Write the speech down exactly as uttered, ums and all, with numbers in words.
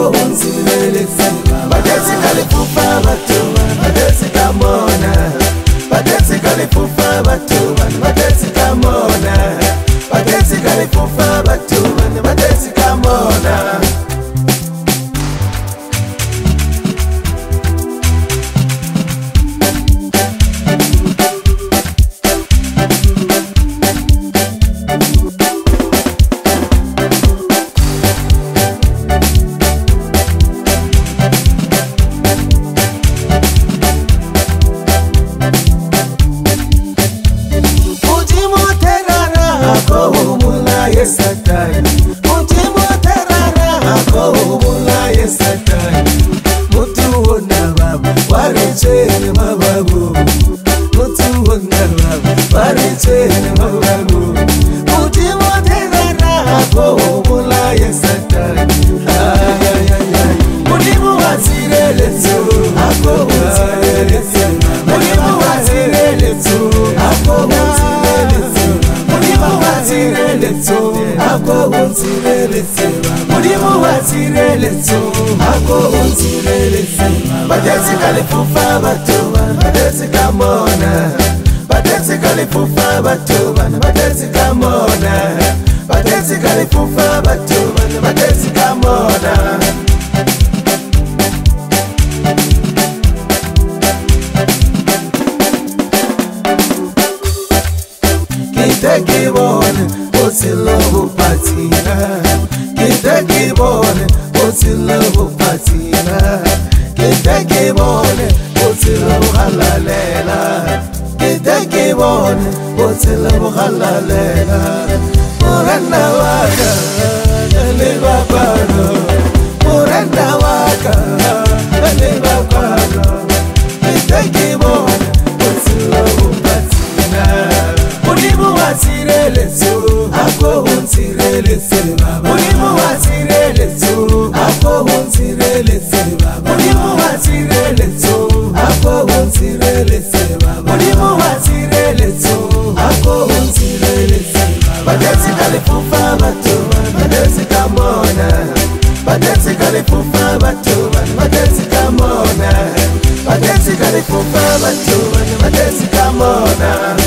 ako unzireletse badetsi kalifufa batu badetsi kamona badetsi kalifufa batu badetsi kamona badetsi kalifufa batu badetsi kamona Satai, Mutimo terara, ako umula ye satai. Mutu ona baba, wariche mababu. Mutu ona baba, wariche mababu. Mutimo terara, ako umula ye satai. Ay ay ay ay. Mutimo wasire letu, ako wasire letu. Mutimo wasire letu, ako wasire letu. Mutimo wasire letu. Ako unzireletse Mudimu wazireletse Ako unzireletse Badetsi kalifufa batu Badetsi kamona Badetsi kalifufa batu Badetsi kamona Badetsi kalifufa batu Badetsi kamona Kite kibone Osilobu patina, kite kibone, osilobu patina, kite kibone, osilobu halalela, kite kibone, osilobu halalela. Muranda waka, naliba pano, muranda waka, naliba pano, kite kibone, osilobu patina. Mudimu wasireletse ako unzireletse baba. Mudimu wasireletse ako unzireletse baba. Mudimu wasireletse ako unzireletse baba. Mudimu wasireletse ako unzireletse baba. Badetsi kalifufa batu, badetsi kamona. Badetsi kalifufa batu, badetsi kamona. Badetsi kalifufa batu, badetsi kamona.